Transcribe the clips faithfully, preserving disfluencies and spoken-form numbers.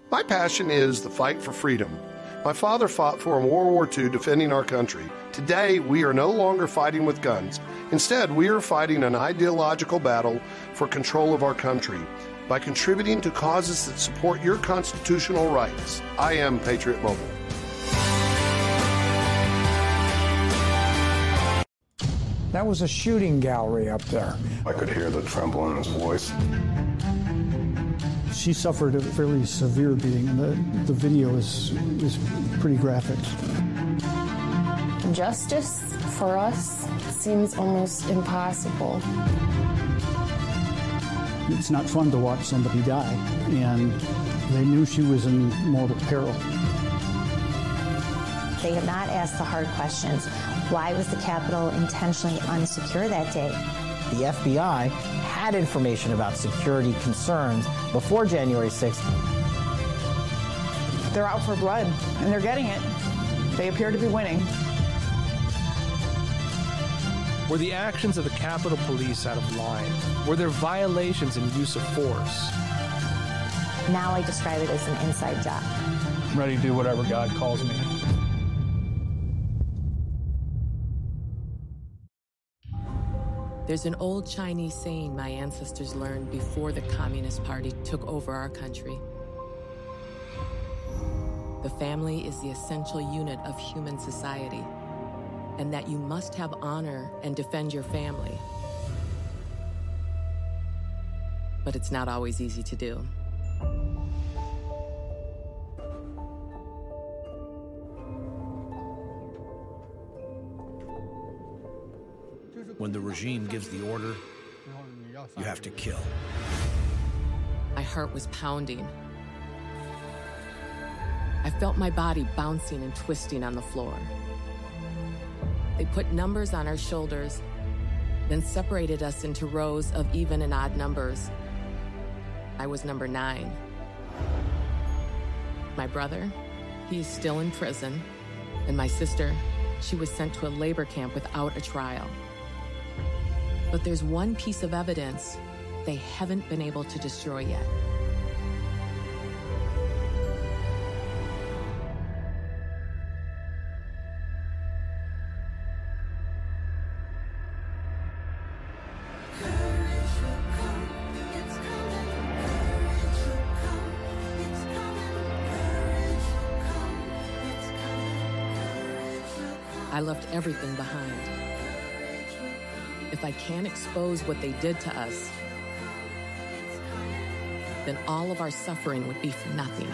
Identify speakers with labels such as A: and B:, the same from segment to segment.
A: My passion is the fight for freedom. My father fought for in World War Two defending our country. Today, we are no longer fighting with guns. Instead, we are fighting an ideological battle for control of our country by contributing to causes that support your constitutional rights. I am Patriot Mobile.
B: That was a shooting gallery up there.
C: I could hear the tremble in his voice.
D: She suffered a fairly severe beating. The, the video is, is pretty graphic.
E: Justice for us seems almost impossible.
D: It's not fun to watch somebody die, and they knew she was in mortal peril.
F: They have not asked the hard questions. Why was the Capitol intentionally unsecure that day?
G: The F B I had information about security concerns before January sixth.
H: They're out for blood, and they're getting it. They appear to be winning.
I: Were the actions of the Capitol Police out of line? Were there violations in use of force?
F: Now I describe it as an inside job.
D: I'm ready to do whatever God calls me.
J: There's an old Chinese saying my ancestors learned before the Communist Party took over our country. The family is the essential unit of human society, and that you must have honor and defend your family. But it's not always easy to do.
K: When the regime gives the order, you have to kill.
J: My heart was pounding. I felt my body bouncing and twisting on the floor. They put numbers on our shoulders, then separated us into rows of even and odd numbers. I was number nine. My brother, he is still in prison, and my sister, she was sent to a labor camp without a trial. But there's one piece of evidence they haven't been able to destroy yet. I left everything behind. If I can't expose what they did to us, then all of our suffering would be for nothing.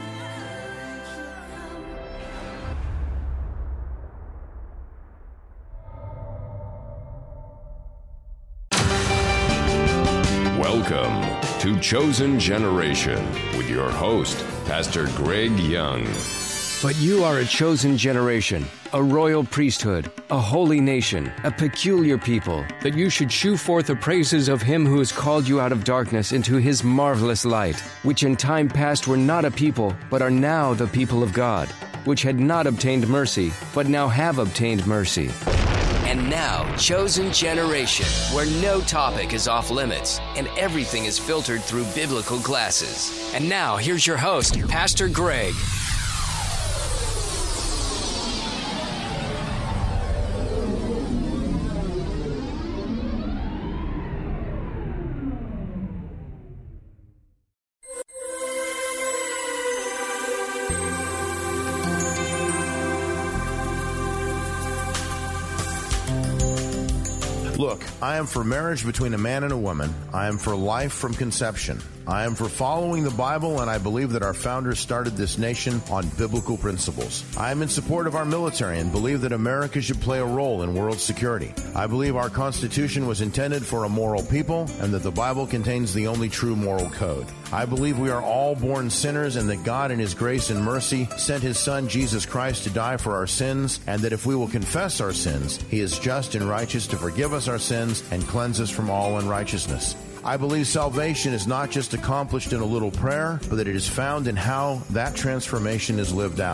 L: Welcome to Chosen Generation with your host, Pastor Greg Young.
M: But you are a chosen generation, a royal priesthood, a holy nation, a peculiar people, that you should shew forth the praises of him who has called you out of darkness into his marvelous light, which in time past were not a people, but are now the people of God, which had not obtained mercy, but now have obtained mercy.
N: And now, Chosen Generation, where no topic is off limits and everything is filtered through biblical glasses. And now, here's your host, Pastor Greg.
O: Look, I am for marriage between a man and a woman. I am for life from conception. I am for following the Bible, and I believe that our founders started this nation on biblical principles. I am in support of our military and believe that America should play a role in world security. I believe our Constitution was intended for a moral people and that the Bible contains the only true moral code. I believe we are all born sinners and that God in His grace and mercy sent His Son Jesus Christ to die for our sins, and that if we will confess our sins, He is just and righteous to forgive us our sins and cleanse us from all unrighteousness. I believe salvation is not just accomplished in a little prayer, but that it is found in how that transformation is lived out.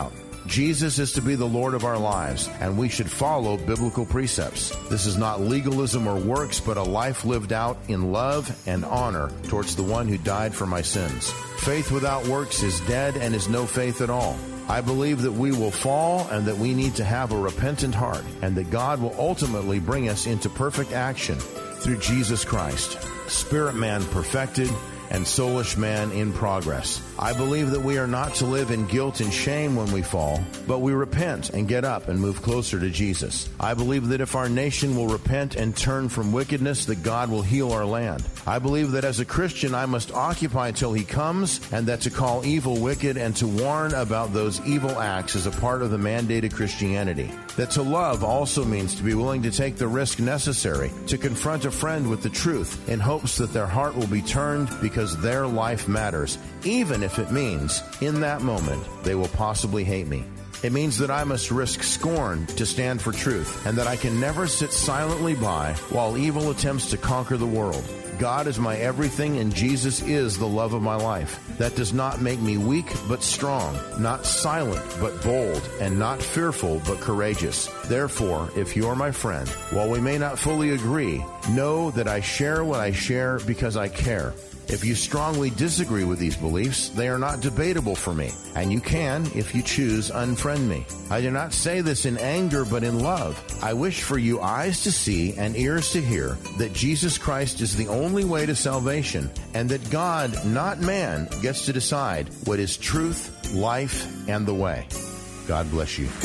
O: Jesus is to be the Lord of our lives, and we should follow biblical precepts. This is not legalism or works, but a life lived out in love and honor towards the one who died for my sins. Faith without works is dead and is no faith at all. I believe that we will fall and that we need to have a repentant heart, and that God will ultimately bring us into perfect action through Jesus Christ. Spirit man perfected and soulish man in progress. I believe that we are not to live in guilt and shame when we fall, but we repent and get up and move closer to Jesus. I believe that if our nation will repent and turn from wickedness, that God will heal our land. I believe that as a Christian, I must occupy till he comes, and that to call evil wicked and to warn about those evil acts is a part of the mandated Christianity. That to love also means to be willing to take the risk necessary to confront a friend with the truth in hopes that their heart will be turned because their life matters, even if it means, in that moment, they will possibly hate me. It means that I must risk scorn to stand for truth, and that I can never sit silently by while evil attempts to conquer the world. God is my everything, and Jesus is the love of my life. That does not make me weak, but strong, not silent, but bold, and not fearful, but courageous. Therefore, if you are my friend, while we may not fully agree, know that I share what I share because I care. If you strongly disagree with these beliefs, they are not debatable for me, and you can, if you choose, unfriend me. I do not say this in anger, but in love. I wish for you eyes to see and ears to hear that Jesus Christ is the only way to salvation, and that God, not man, gets to decide what is truth, life, and the way. God bless you.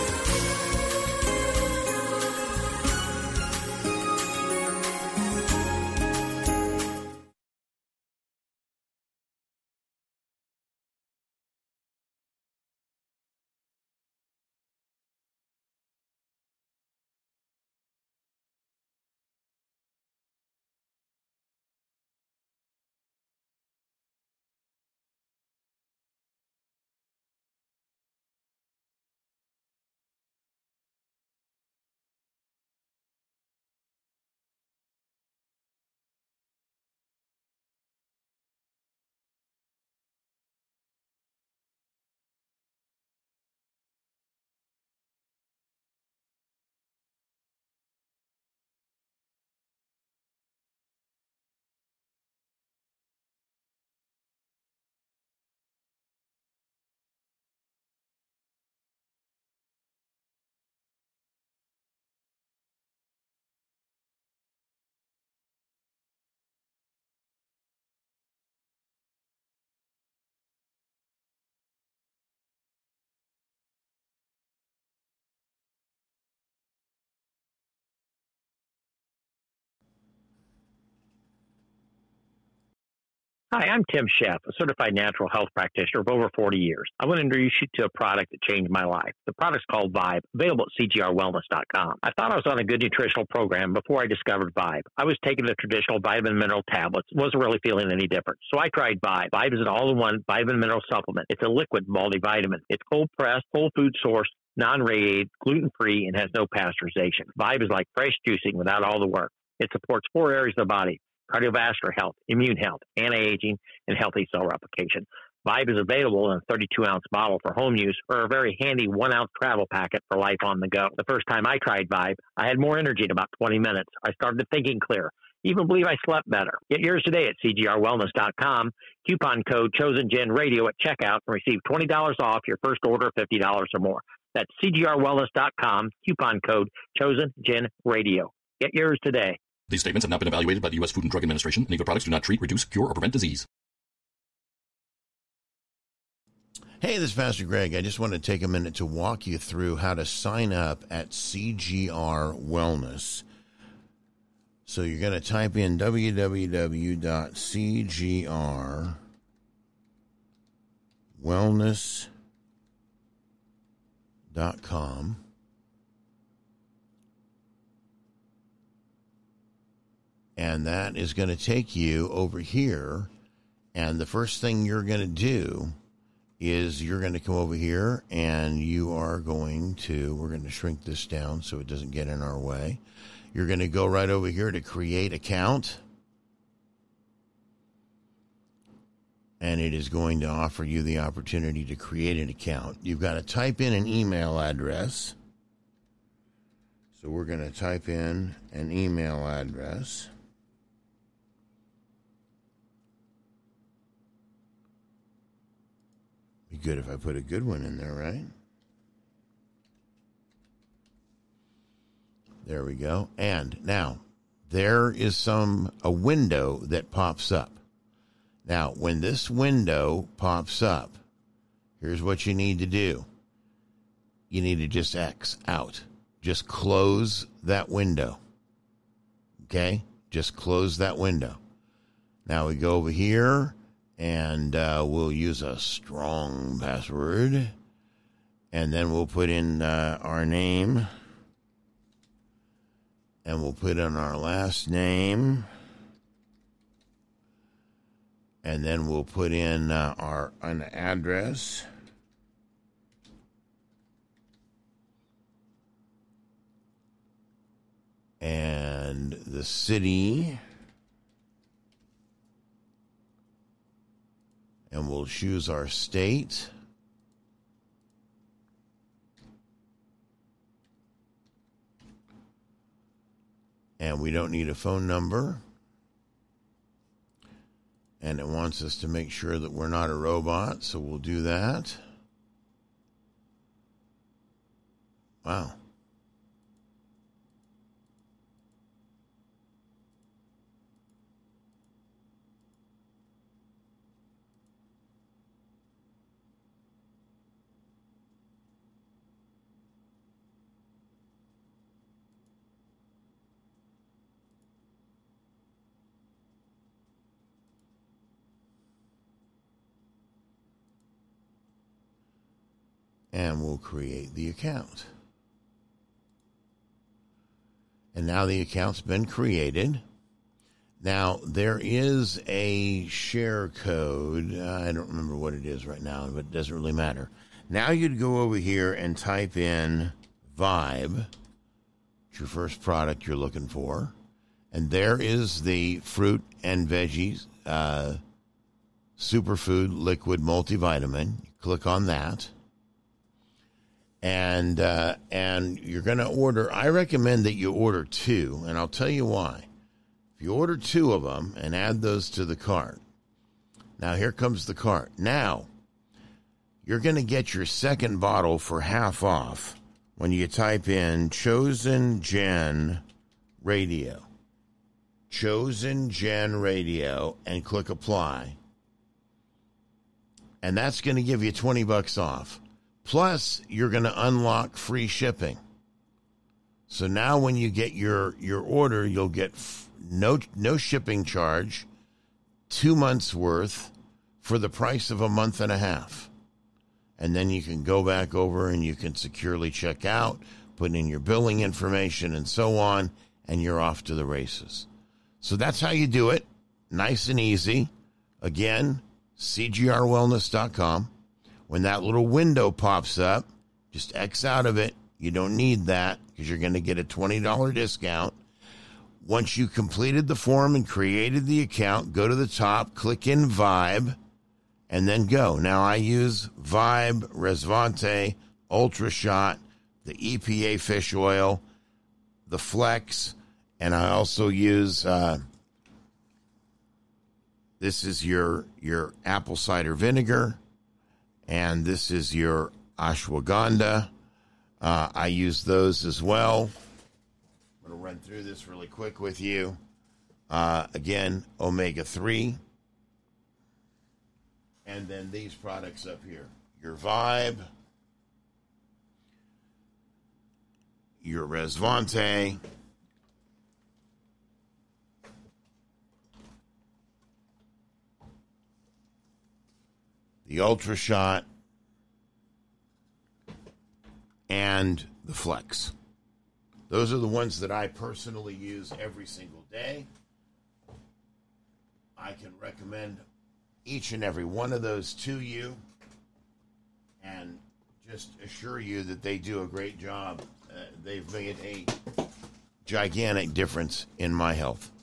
P: Hi, I'm Tim Sheff, a certified natural health practitioner of over forty years. I want to introduce you to a product that changed my life. The product's called Vibe, available at C G R wellness dot com. I thought I was on a good nutritional program before I discovered Vibe. I was taking the traditional vitamin mineral tablets, wasn't really feeling any different. So I tried Vibe. Vibe is an all-in-one vitamin mineral supplement. It's a liquid multivitamin. It's cold-pressed, whole food sourced, non-radiated, gluten-free, and has no pasteurization. Vibe is like fresh juicing without all the work. It supports four areas of the body: cardiovascular health, immune health, anti-aging, and healthy cell replication. Vibe is available in a thirty-two ounce bottle for home use or a very handy one ounce travel packet for life on the go. The first time I tried Vibe, I had more energy in about twenty minutes. I started thinking clear. Even believe I slept better. Get yours today at C G R wellness dot com. Coupon code ChosenGen Radio at checkout and receive twenty dollars off your first order of fifty dollars or more. That's C G R wellness dot com. Coupon code ChosenGen Radio. Get yours today.
Q: These statements have not been evaluated by the U S Food and Drug Administration. Any of the products do not treat, reduce, cure, or prevent disease.
O: Hey, this is Pastor Greg. I just want to take a minute to walk you through how to sign up at C G R Wellness. So you're going to type in w w w dot c g r wellness dot com. And that is going to take you over here. And the first thing you're going to do is you're going to come over here and you are going to, we're going to shrink this down so it doesn't get in our way. You're going to go right over here to create account. and it is going to offer you the opportunity to create an account. You've got to type in an email address. So we're going to type in an email address. Be good if I put a good one in there, right? There we go. And now there is some a window that pops up. Now, when this window pops up, here's what you need to do. You need to just X out. Just close that window. Okay? Just close that window. Now we go over here, and uh, we'll use a strong password. And then we'll put in uh, our name. And we'll put in our last name. And then we'll put in uh, our an address. And the city. And we'll choose our state. And we don't need a phone number. And it wants us to make sure that we're not a robot, so we'll do that. Wow. And we'll create the account. And now the account's been created. Now, there is a share code. Uh, I don't remember what it is right now, but it doesn't really matter. Now you'd go over here and type in Vibe. It's your first product you're looking for. And there is the fruit and veggies uh, superfood liquid multivitamin. You click on that. And uh, and you're going to order, I recommend that you order two, and I'll tell you why. If you order two of them and add those to the cart, now here comes the cart. Now, you're going to get your second bottle for half off when you type in Chosen Gen Radio. Chosen Gen Radio, and click apply. And that's going to give you twenty bucks off. Plus, you're going to unlock free shipping. So now when you get your, your order, you'll get f- no no shipping charge, two months worth for the price of a month and a half. And then you can go back over and you can securely check out, put in your billing information and so on, and you're off to the races. So that's how you do it. Nice and easy. Again, C G R wellness dot com. When that little window pops up, just X out of it. You don't need that because you're going to get a twenty dollars discount. Once you completed the form and created the account, go to the top, click in Vibe, and then go. Now, I use Vibe, Resvante, Ultra Shot, the E P A fish oil, the Flex, and I also use, uh, this is your, your apple cider vinegar. And this is your ashwagandha. Uh, I use those as well. I'm going to run through this really quick with you. Uh, again, omega three. And then these products up here. Your Vibe. Your Resvante. The Ultra Shot, and the Flex. Those are the ones that I personally use every single day. I can recommend each and every one of those to you and just assure you that they do a great job. Uh, they've made a gigantic difference in my health.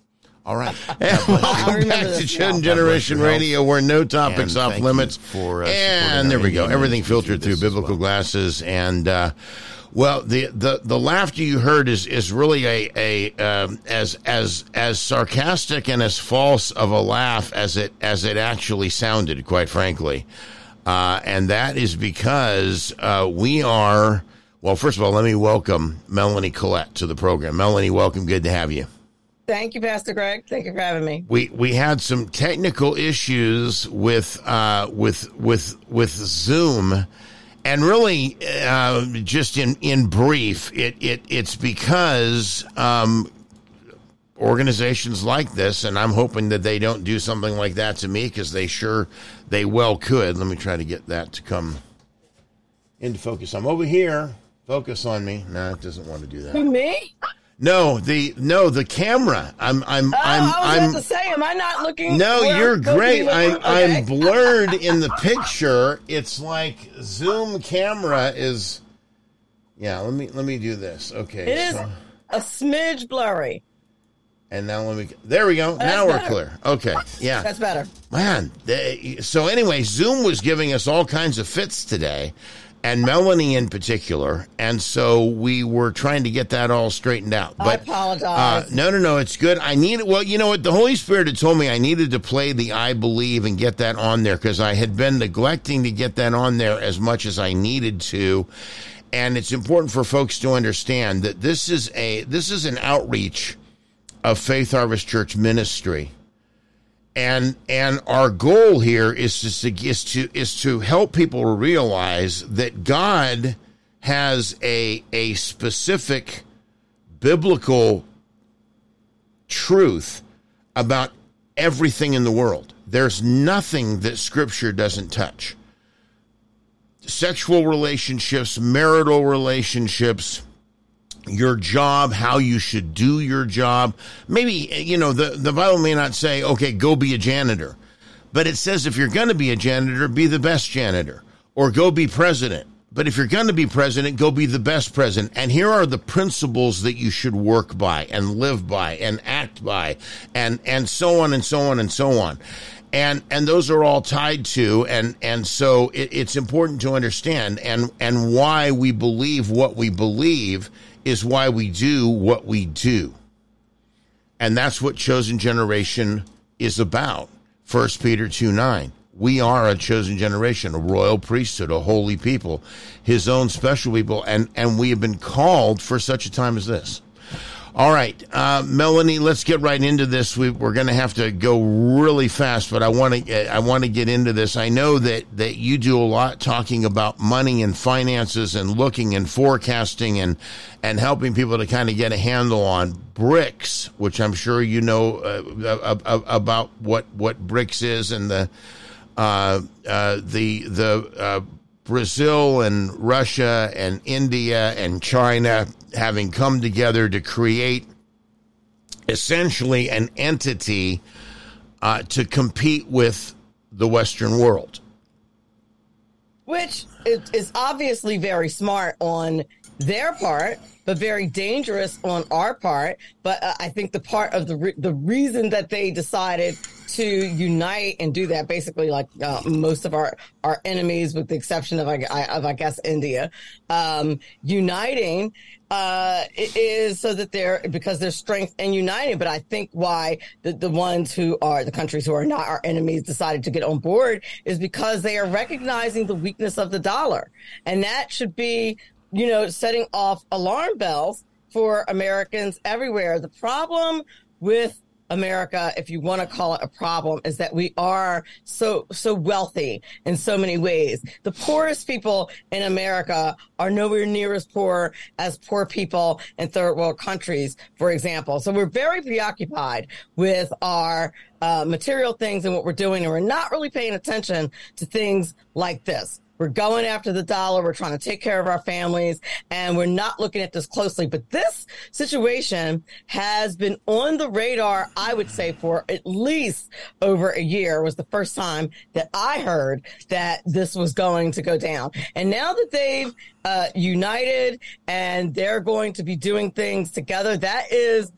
O: All right. Welcome back to Chosen Generation Radio, where no topics off limits. For, uh, and there we go. Everything filtered through biblical well. glasses. And, uh, well, the, the, the laughter you heard is, is really a, a um, as as as sarcastic and as false of a laugh as it as it actually sounded, quite frankly. Uh, and that is because uh, we are, well, first of all, let me welcome Melanie Collette to the program. Melanie, welcome. Good to have you.
R: Thank you, Pastor Greg. Thank you for having me.
O: We we had some technical issues with uh, with with with Zoom, and really, uh, just in, in brief, it it it's because um, organizations like this, and I'm hoping that they don't do something like that to me, because they sure they well could. Let me try to get that to come into focus. I'm over here. Focus on me. No, it doesn't want to do that.
R: Who, me?
O: No, the no the camera. I'm I'm
R: oh,
O: I'm
R: I was
O: I'm
R: about to say, am I not looking?
O: No, you're great. I'm
R: okay.
O: I'm blurred in the picture. It's like Zoom camera is. Yeah, let me let me do this. Okay,
R: it
O: so,
R: is a smidge blurry.
O: And now let me. There we go.
R: That's
O: now we're
R: better.
O: clear. Okay, yeah,
R: that's better.
O: Man, they, so anyway, Zoom was giving us all kinds of fits today. And Melanie in particular, and so we were trying to get that all straightened out. But,
R: I apologize.
O: Uh, no, no, no, it's good. I need, well, you know what? The Holy Spirit had told me I needed to play the I Believe and get that on there, because I had been neglecting to get that on there as much as I needed to. And it's important for folks to understand that this is a this is an outreach of Faith Harvest Church ministry. And and our goal here is to is to is to help people realize that God has a a specific biblical truth about everything in the world. There's nothing that Scripture doesn't touch. Sexual relationships, marital relationships, your job, how you should do your job. Maybe, you know, the, the Bible may not say, okay, go be a janitor. But it says if you're going to be a janitor, be the best janitor. Or go be president. But if you're going to be president, go be the best president. And here are the principles that you should work by and live by and act by and, and so on and so on and so on. And and those are all tied to, and, and so it, it's important to understand, and, and why we believe what we believe is why we do what we do. And that's what Chosen Generation is about. First Peter two nine. We are a chosen generation, a royal priesthood, a holy people, his own special people, and, and we have been called for such a time as this. All right, uh, Melanie, let's get right into this. We, we're going to have to go really fast, but I want to I want to get into this. I know that, that you do a lot talking about money and finances and looking and forecasting and and helping people to kind of get a handle on BRICS, which I'm sure you know uh, about what what BRICS is, and the uh, uh, the the uh, Brazil and Russia and India and China having come together to create essentially an entity uh, to compete with the Western world.
R: Which is obviously very smart on their part, but very dangerous on our part. But uh, I think the part of the re- the reason that they decided to unite and do that, basically like uh, most of our, our enemies, with the exception of, I, of, I guess, India, um, uniting uh, is so that they're, because there's strength in uniting. But I think why the, the ones who are, the countries who are not our enemies decided to get on board is because they are recognizing the weakness of the dollar. And that should be, you know, setting off alarm bells for Americans everywhere. The problem with America, if you want to call it a problem, is that we are so so wealthy in so many ways. The poorest people in America are nowhere near as poor as poor people in third world countries, for example. So we're very preoccupied with our uh, material things and what we're doing, and we're not really paying attention to things like this. We're going after the dollar. We're trying to take care of our families, and we're not looking at this closely. But this situation has been on the radar, I would say, for at least over a year. It was the first time that I heard that this was going to go down. And now that they've uh, united and they're going to be doing things together, that is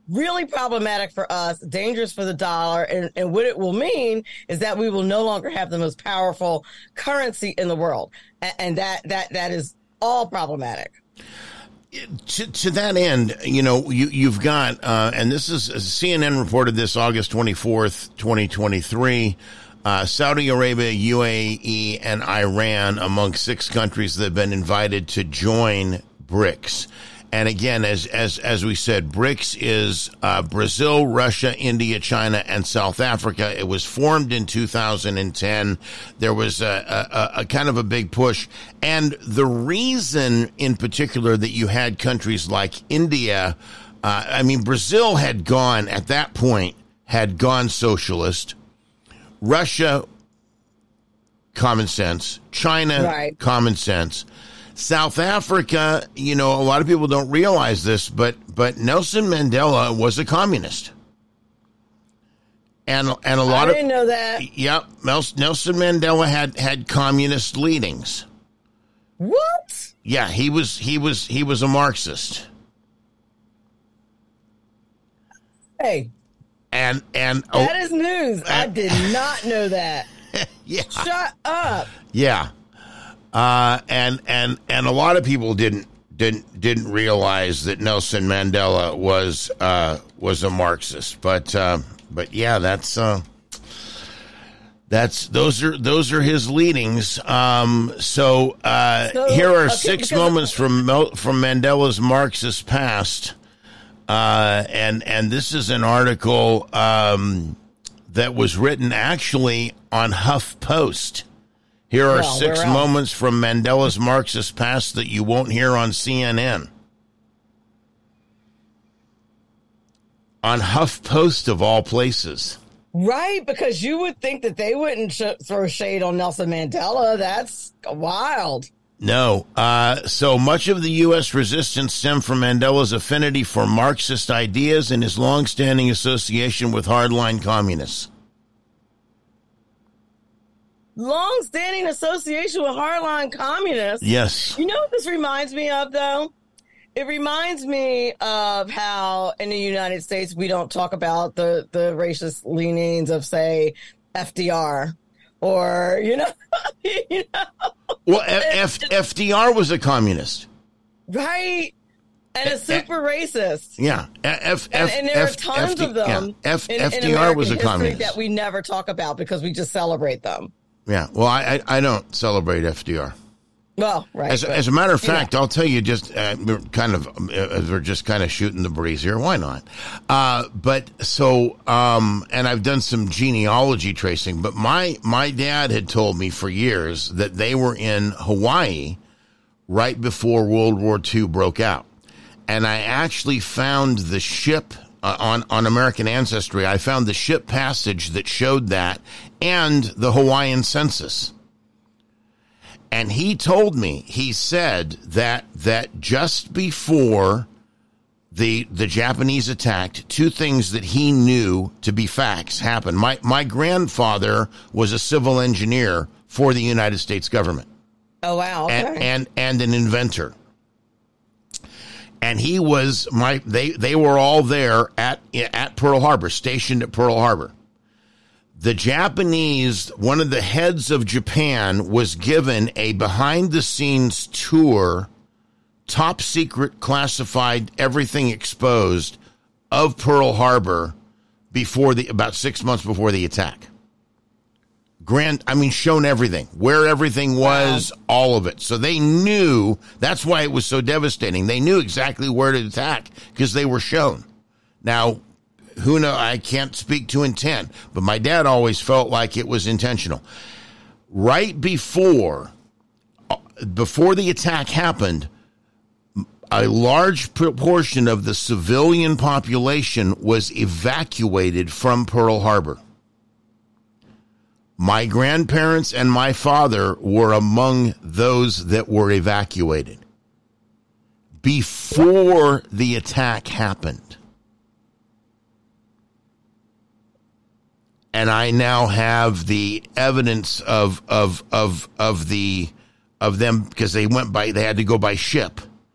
R: really problematic for us, dangerous for the dollar. And, and what it will mean is that we will no longer have the most powerful currency in the world. And, and that, that, that is all problematic.
O: To, to that end, you know, you, you've got, uh, and this is, C N N reported this August twenty-fourth, twenty twenty-three, uh, Saudi Arabia, U A E, and Iran among six countries that have been invited to join BRICS. And again, as as as we said, BRICS is uh, Brazil, Russia, India, China, and South Africa. It was formed in two thousand ten. There was a, a, a kind of a big push. And the reason in particular that you had countries like India, uh, I mean, Brazil had gone, at that point, had gone socialist. Russia, common sense. China, right. Common sense. South Africa, you know, a lot of people don't realize this, but but Nelson Mandela was a communist, and and a lot
R: I
O: of
R: didn't know that.
O: Yep, Nelson Mandela had had communist leanings.
R: What?
O: Yeah, he was he was he was a Marxist.
R: Hey,
O: and and
R: that
O: oh,
R: is news. Uh, I did not know that.
O: Yeah,
R: shut up.
O: Yeah. Uh, and, and, and a lot of people didn't, didn't, didn't realize that Nelson Mandela was, uh, was a Marxist, but, uh, but yeah, that's, uh, that's, those are, those are his leanings. Um, so, uh, so, here are okay, six moments from, from Mandela's Marxist past. Uh, and, and this is an article, um, that was written actually on HuffPost. Here are well, six moments from Mandela's Marxist past that you won't hear on C N N. On HuffPost, of all places.
R: Right, because you would think that they wouldn't sh- throw shade on Nelson Mandela. That's wild.
O: No. Uh, so much of the U S resistance stemmed from Mandela's affinity for Marxist ideas and his longstanding association with hardline communists.
R: Long-standing association with hardline communists.
O: Yes.
R: You know what this reminds me of, though? It reminds me of how in the United States we don't talk about the, the racist leanings of, say, F D R or, you know. you know?
O: Well, F- F D R was a communist.
R: Right. And a super F- racist.
O: Yeah. F-
R: and,
O: F-
R: and there
O: F-
R: are tons
O: F-
R: of them
O: yeah. F-
R: in,
O: F D R
R: in American
O: was a
R: history
O: communist
R: that we never talk about because we just celebrate them.
O: Yeah, well, I, I I don't celebrate F D R.
R: Well, right.
O: As,
R: but,
O: as a matter of fact,
R: yeah.
O: I'll tell you just uh, we're kind of uh, we're just kind of shooting the breeze here. Why not? Uh, but so um, and I've done some genealogy tracing. But my my dad had told me for years that they were in Hawaii right before World War Two broke out, and I actually found the ship. Uh, on, on American Ancestry, I found the ship passage that showed that and the Hawaiian census. And he told me, he said that that just before the the Japanese attacked, two things that he knew to be facts happened. My, my grandfather was a civil engineer for the United States government.
R: Oh, wow. Okay.
O: And, and, and an inventor. And he was my they they were all there at at Pearl Harbor, stationed at Pearl Harbor. The Japanese, one of the heads of Japan, was given a behind the scenes tour, top secret, classified, everything exposed of Pearl Harbor before the about six months before the attack. Grand, I mean, shown everything, where everything was, wow. All of it. So they knew, that's why it was so devastating. They knew exactly where to attack because they were shown. Now, who knows, I can't speak to intent, but my dad always felt like it was intentional. Right before, before the attack happened, a large proportion of the civilian population was evacuated from Pearl Harbor. My grandparents and my father were among those that were evacuated before the attack happened. And I now have the evidence of of of of the of them because they went by they had to go by ship.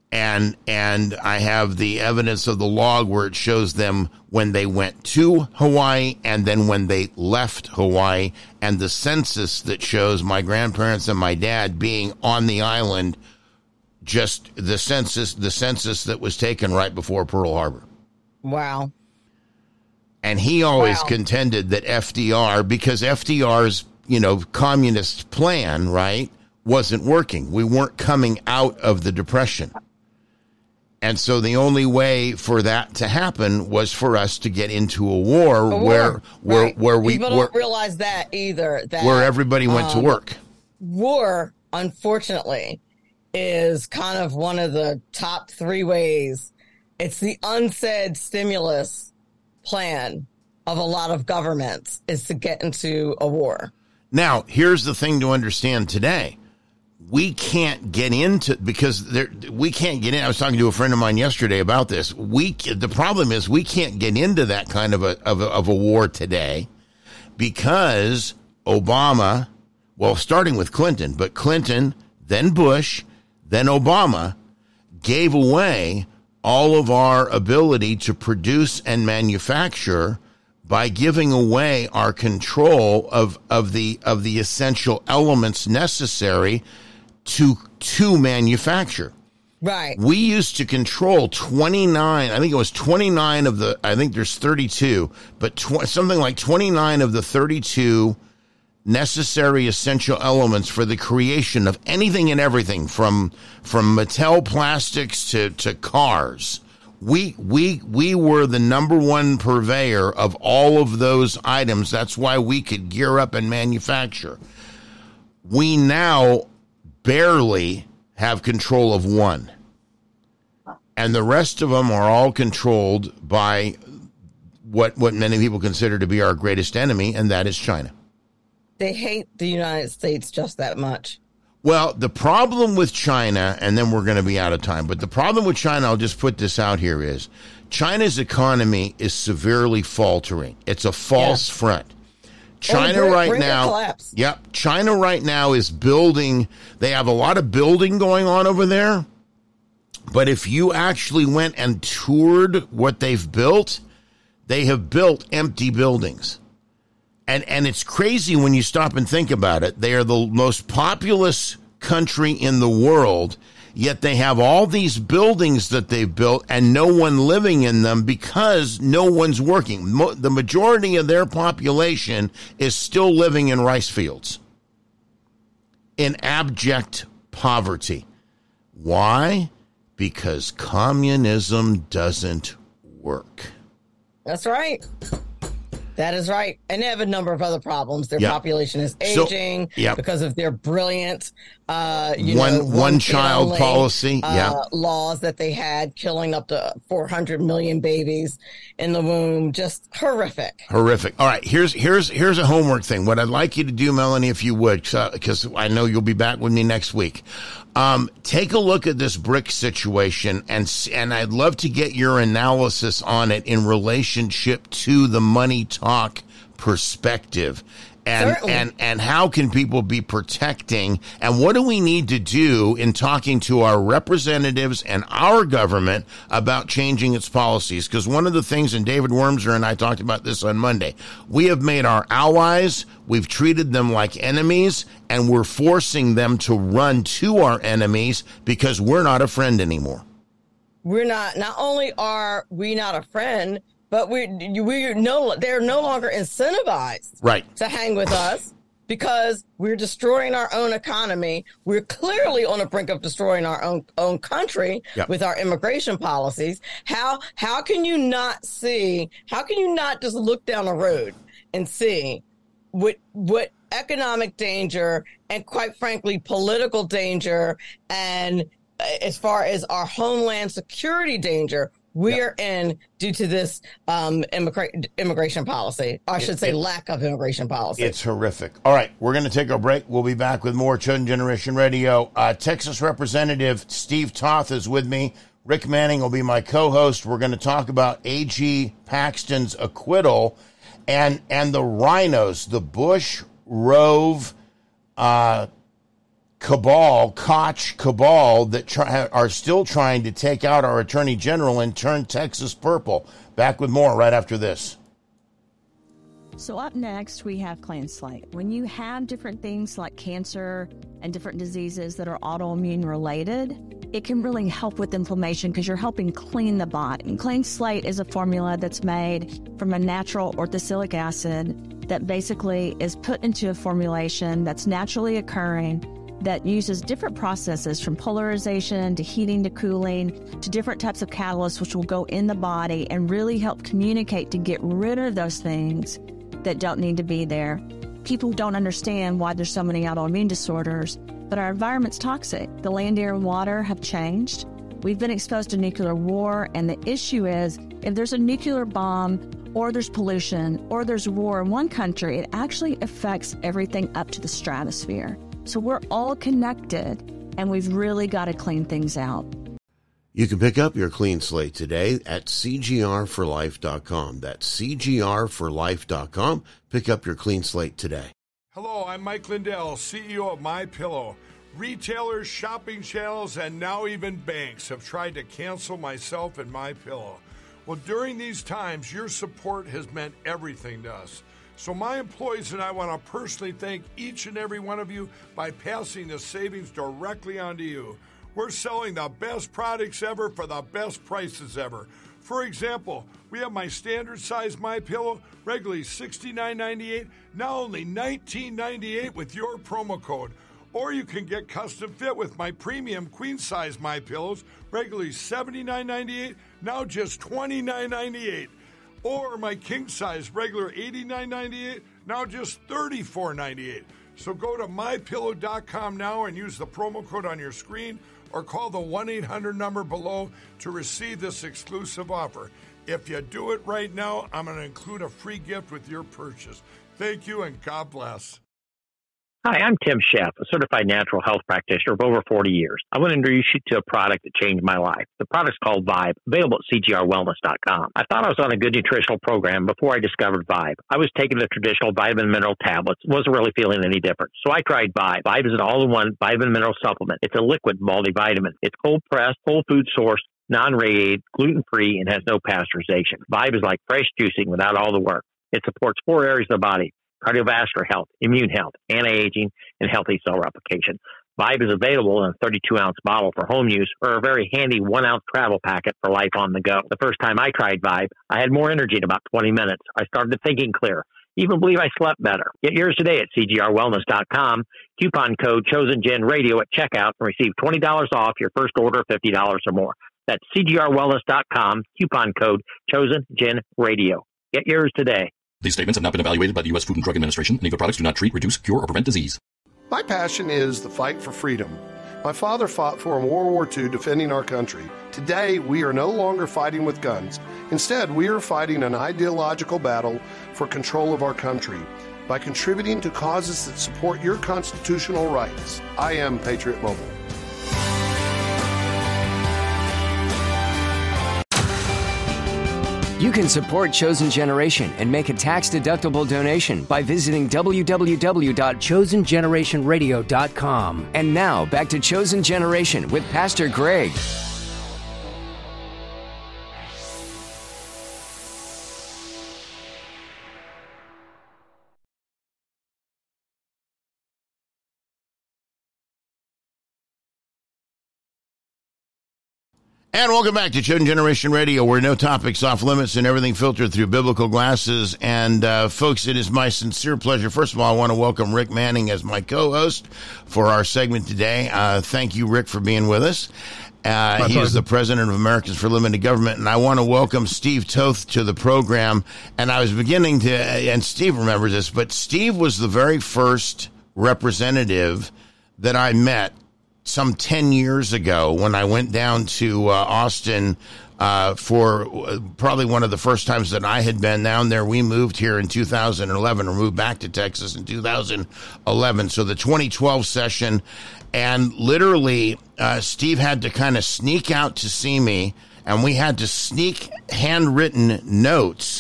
O: And and I have the evidence of the log where it shows them when they went to Hawaii and then when they left Hawaii, and the census that shows my grandparents and my dad being on the island, just the census, the census that was taken right before Pearl Harbor.
R: Wow.
O: And he always
R: Wow.
O: contended that F D R, because F D R's, you know, communist plan, right, wasn't working. We weren't coming out of the Depression. And so the only way for that to happen was for us to get into a war,
R: A war,
O: where where
R: right.
O: where we
R: People
O: where,
R: don't realize that either. That
O: where everybody went
R: um,
O: to work.
R: War, unfortunately, is kind of one of the top three ways. It's the unsaid stimulus plan of a lot of governments is to get into a war.
O: Now, here's the thing to understand today. We can't get into, because there, we can't get in. I was talking to a friend of mine yesterday about this. We, the problem is we can't get into that kind of a, of a, of a war today because Obama, well, starting with Clinton, but Clinton, then Bush, then Obama gave away all of our ability to produce and manufacture by giving away our control of, of the, of the essential elements necessary to to manufacture.
R: Right.
O: We used to control twenty-nine, I think it was twenty-nine of the, I think there's thirty-two, but tw- something like twenty-nine of the thirty-two necessary essential elements for the creation of anything and everything from from Mattel plastics to, to cars. We we we were the number one purveyor of all of those items. That's why we could gear up and manufacture. We now barely have control of one. And the rest of them are all controlled by what what many people consider to be our greatest enemy, and that is China.
R: They hate the United States just that much.
O: Well, the problem with China, and then we're going to be out of time, but the problem with China, I'll just put this out here, is China's economy is severely faltering. It's a false yeah. front. China
R: bring,
O: right
R: bring
O: now, yep, China right now is building, they have a lot of building going on over there, but if you actually went and toured what they've built, they have built empty buildings. And and it's crazy when you stop and think about it. They are the most populous country in the world, yet they have all these buildings that they've built and no one living in them because no one's working. Mo- the majority of their population is still living in rice fields, in abject poverty. Why? Because communism doesn't work.
R: That's right. That is right. And they have a number of other problems. Their
O: yep.
R: population is aging
O: so, yep.
R: because of their brilliant uh, you
O: one,
R: know, one,
O: one child
R: family,
O: policy
R: uh,
O: yeah.
R: laws that they had, killing up to four hundred million babies in the womb. Just horrific.
O: Horrific. All right. Here's here's here's a homework thing. What I'd like you to do, Melanie, if you would, because I know you'll be back with me next week. Um, take a look at this BRICS situation, and and I'd love to get your analysis on it in relationship to the money talk perspective. And,
R: Certainly.
O: and and how can people be protecting, and what do we need to do in talking to our representatives and our government about changing its policies? Because one of the things, and David Wormser and I talked about this on Monday, we have made our allies, we've treated them like enemies, and we're forcing them to run to our enemies because we're not a friend anymore.
R: We're not, not only are we not a friend, but we we no they're no longer incentivized
O: right.
R: to hang with us because we're destroying our own economy. We're clearly on the brink of destroying our own own country
O: yep.
R: with our immigration policies. How how can you not see? How can you not just look down the road and see what what economic danger and, quite frankly, political danger, and as far as our homeland security danger we're yep. in due to this um, immigra- immigration policy. Or I should it, say it, lack of immigration policy.
O: It's horrific. All right, we're going to take a break. We'll be back with more Chosen Generation Radio. Uh, Texas Representative Steve Toth is with me. Rick Manning will be my co-host. We're going to talk about A G Paxton's acquittal and and the rhinos, the Bush Rove uh, cabal, Koch cabal, that try, are still trying to take out our attorney general and turn Texas purple. Back with more right after this.
S: So up next, we have Clean Slate. When you have different things like cancer and different diseases that are autoimmune related, it can really help with inflammation because you're helping clean the body. And Clean Slate is a formula that's made from a natural orthosilic acid that basically is put into a formulation that's naturally occurring that uses different processes from polarization to heating to cooling to different types of catalysts which will go in the body and really help communicate to get rid of those things that don't need to be there. People don't understand why there's so many autoimmune disorders, but our environment's toxic. The land, air, and water have changed. We've been exposed to nuclear war, and the issue is if there's a nuclear bomb or there's pollution or there's war in one country, it actually affects everything up to the stratosphere. So we're all connected, and we've really got to clean things out.
O: You can pick up your Clean Slate today at C G R for life dot com. That's C G R for life dot com. Pick up your Clean Slate today.
T: Hello, I'm Mike Lindell, C E O of MyPillow. Retailers, shopping channels, and now even banks have tried to cancel myself and MyPillow. Well, during these times, your support has meant everything to us. So my employees and I want to personally thank each and every one of you by passing the savings directly on to you. We're selling the best products ever for the best prices ever. For example, we have my standard size MyPillow, regularly sixty-nine ninety-eight, now only nineteen ninety-eight with your promo code. Or you can get custom fit with my premium queen size MyPillows, regularly seventy-nine ninety-eight, now just twenty-nine ninety-eight. Or my king size, regular eighty-nine ninety-eight, now just thirty-four ninety-eight. So go to my pillow dot com now and use the promo code on your screen, or call the one eight hundred number below to receive this exclusive offer. If you do it right now, I'm going to include a free gift with your purchase. Thank you, and God bless.
P: Hi, I'm Tim Sheff, a certified natural health practitioner of over forty years. I want to introduce you to a product that changed my life. The product's called Vibe, available at C G R wellness dot com. I thought I was on a good nutritional program before I discovered Vibe. I was taking the traditional vitamin mineral tablets, wasn't really feeling any different. So I tried Vibe. Vibe is an all-in-one vitamin mineral supplement. It's a liquid multivitamin. It's cold-pressed, whole food sourced, non-radiated, gluten-free, and has no pasteurization. Vibe is like fresh juicing without all the work. It supports four areas of the body: cardiovascular health, immune health, anti-aging, and healthy cell replication. Vibe is available in a thirty-two ounce bottle for home use or a very handy one ounce travel packet for life on the go. The first time I tried Vibe, I had more energy in about twenty minutes. I started thinking clear. Even believe I slept better. Get yours today at C G R wellness dot com. Coupon code ChosenGenRadio at checkout and receive twenty dollars off your first order of fifty dollars or more. That's C G R wellness dot com. Coupon code ChosenGenRadio. Get yours today.
Q: These statements have not been evaluated by the U S Food and Drug Administration. Any of the products do not treat, reduce, cure, or prevent disease.
A: My passion is the fight for freedom. My father fought for in World War Two, defending our country. Today, we are no longer fighting with guns. Instead, we are fighting an ideological battle for control of our country by contributing to causes that support your constitutional rights. I am Patriot Mobile.
M: You can support Chosen Generation and make a tax-deductible donation by visiting w w w dot chosen generation radio dot com. And now, back to Chosen Generation with Pastor Greg.
O: And welcome back to Chosen Generation Radio, where no topics off limits and everything filtered through biblical glasses. And, uh, folks, it is my sincere pleasure. First of all, I want to welcome Rick Manning as my co-host for our segment today. Uh, thank you, Rick, for being with us. Uh, he is the president of Americans for Limited Government. And I want to welcome Steve Toth to the program. And I was beginning to, and Steve remembers this, but Steve was the very first representative that I met some ten years ago when I went down to uh, Austin uh, for uh, probably one of the first times that I had been down there. We moved here in two thousand eleven, or moved back to Texas in two thousand eleven. So the twenty twelve session, and literally uh, Steve had to kind of sneak out to see me, and we had to sneak handwritten notes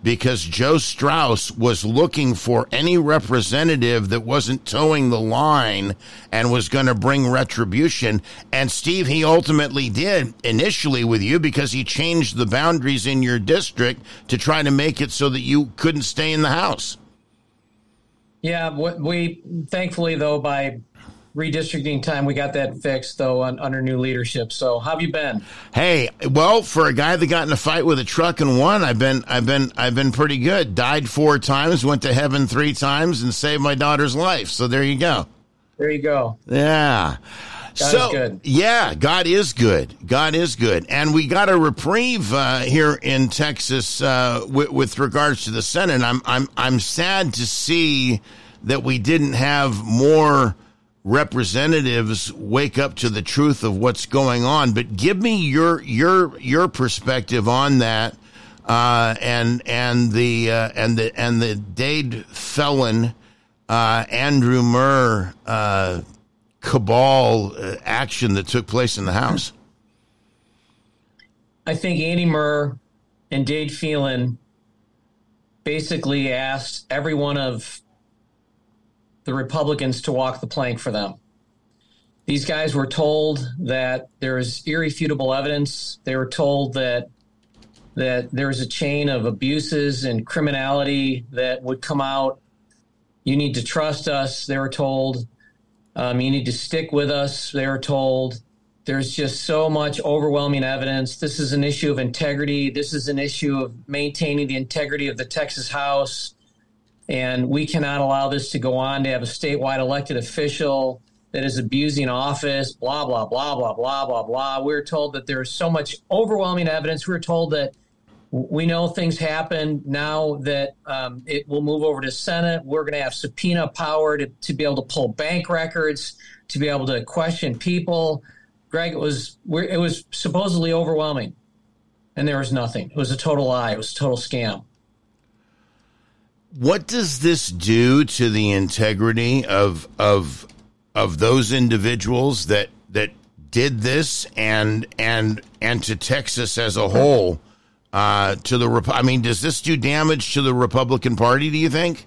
O: because Joe Strauss was looking for any representative that wasn't towing the line and was going to bring retribution. And Steve, he ultimately did initially with you because he changed the boundaries in your district to try to make it so that you couldn't stay in the House.
U: Yeah, we thankfully, though, by redistricting time, we got that fixed, though, on, under new leadership. So how have you been?
O: Hey, well, for a guy that got in a fight with a truck and won, I've been, I've been, I've been pretty good. Died four times, went to heaven three times, and saved my daughter's life. So there you go.
U: There you go.
O: Yeah.
U: God
O: so,
U: is good.
O: Yeah, God is good. God is good. And we got a reprieve uh, here in Texas uh, w- with regards to the Senate. I'm, I'm, I'm sad to see that we didn't have more representatives wake up to the truth of what's going on. But give me your your your perspective on that, uh, and and the uh, and the and the Dade felon uh, Andrew Murr uh, cabal uh, action that took place in the House.
U: I think Andy Murr and Dade Phelan basically asked every one of the Republicans to walk the plank for them. These guys were told that there is irrefutable evidence. They were told that that there is a chain of abuses and criminality that would come out. You need to trust us, they were told. Um, you need to stick with us, they were told. There's just so much overwhelming evidence. This is an issue of integrity. This is an issue of maintaining the integrity of the Texas House. And we cannot allow this to go on to have a statewide elected official that is abusing office, blah, blah, blah, blah, blah, blah, blah. We were told that there's so much overwhelming evidence. We were told that we know things happen now that um, it will move over to Senate. We're going to have subpoena power to, to be able to pull bank records, to be able to question people. Greg, it was it was supposedly overwhelming, and there was nothing. It was a total lie. It was a total scam.
O: What does this do to the integrity of of of those individuals that that did this, and and and to Texas as a whole? Uh, to the Rep- I mean, does this do damage to the Republican Party, do you think?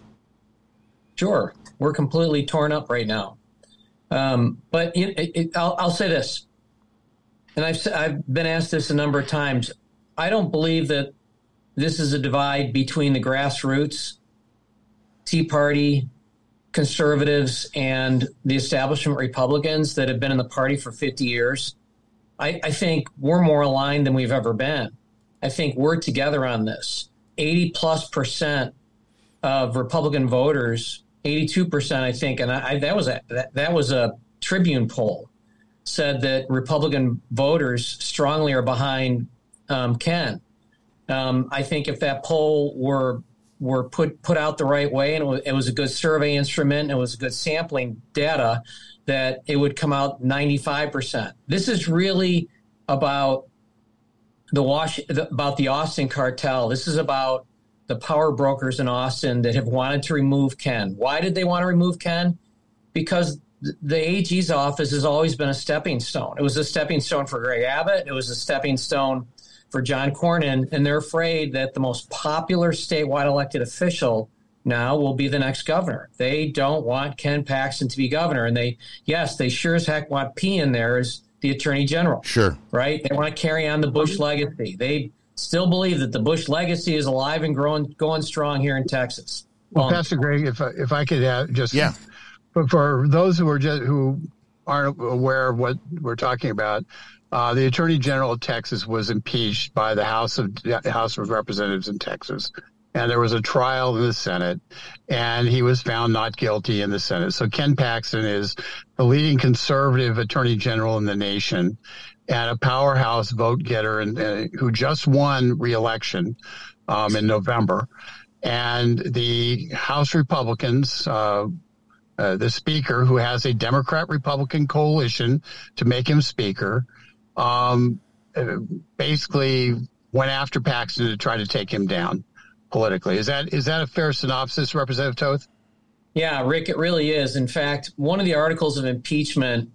U: Sure, we're completely torn up right now. Um, but it, it, I'll, I'll say this, and I've I've been asked this a number of times. I don't believe that this is a divide between the grassroots, Tea Party, conservatives, and the establishment Republicans that have been in the party for fifty years. I, I think we're more aligned than we've ever been. I think we're together on this. eighty plus percent of Republican voters, eighty-two percent, I think, and I, that was a that, that was a Tribune poll, said that Republican voters strongly are behind um, Ken. Um, I think if that poll were were put put out the right way, and it was, it was a good survey instrument, and it was a good sampling data, that it would come out ninety-five percent. This is really about the wash about the Austin cartel. This is about the power brokers in Austin that have wanted to remove Ken. Why did they want to remove Ken? Because the A G's office has always been a stepping stone. It was a stepping stone for Greg Abbott. It was a stepping stone for John Cornyn, and they're afraid that the most popular statewide elected official now will be the next governor. They don't want Ken Paxton to be governor, and they, yes, they sure as heck want P in there as the attorney general.
O: Sure.
U: Right? They want to carry on the Bush legacy. They still believe that the Bush legacy is alive and growing, going strong here in Texas.
V: Well, um, Pastor Greg, if I, if I could add just,
O: yeah.
V: But for those who are just who aren't aware of what we're talking about, uh, the Attorney General of Texas was impeached by the House of House of Representatives in Texas, and there was a trial in the Senate, and he was found not guilty in the Senate. So Ken Paxton is the leading conservative Attorney General in the nation, and a powerhouse vote getter, and uh, who just won re-election um, in November. And the House Republicans, uh, uh, the Speaker, who has a Democrat-Republican coalition to make him Speaker, um, basically went after Paxton to try to take him down politically. Is that is that a fair synopsis, Representative Toth?
U: Yeah, Rick, it really is. In fact, one of the articles of impeachment,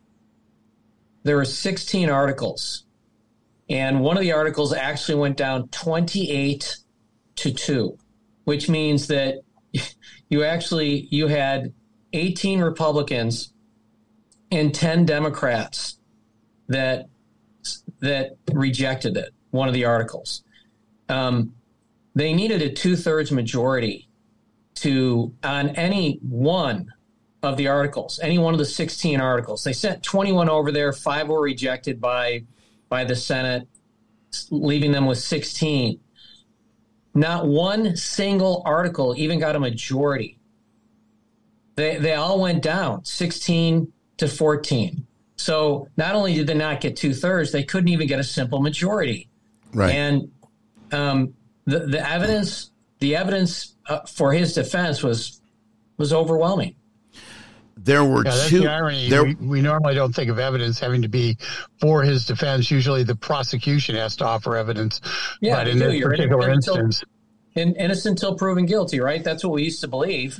U: there were sixteen articles, and one of the articles actually went down twenty-eight to two, which means that you actually you had eighteen Republicans and ten Democrats that that rejected it, one of the articles. Um, they needed a two-thirds majority to on any one of the articles, any one of the sixteen articles. They sent twenty-one over there, five were rejected by by the Senate, leaving them with sixteen. Not one single article even got a majority. They they all went down, sixteen to fourteen. So not only did they not get two-thirds, they couldn't even get a simple majority.
O: Right.
U: And um, the the evidence the evidence uh, for his defense was was overwhelming.
O: There were
V: yeah, that's
O: two.
V: The irony.
O: There,
V: we, we normally don't think of evidence having to be for his defense. Usually, the prosecution has to offer evidence.
U: Yeah,
V: but in this
U: You're
V: particular
U: innocent
V: instance,
U: until, innocent until proven guilty, right? That's what we used to believe.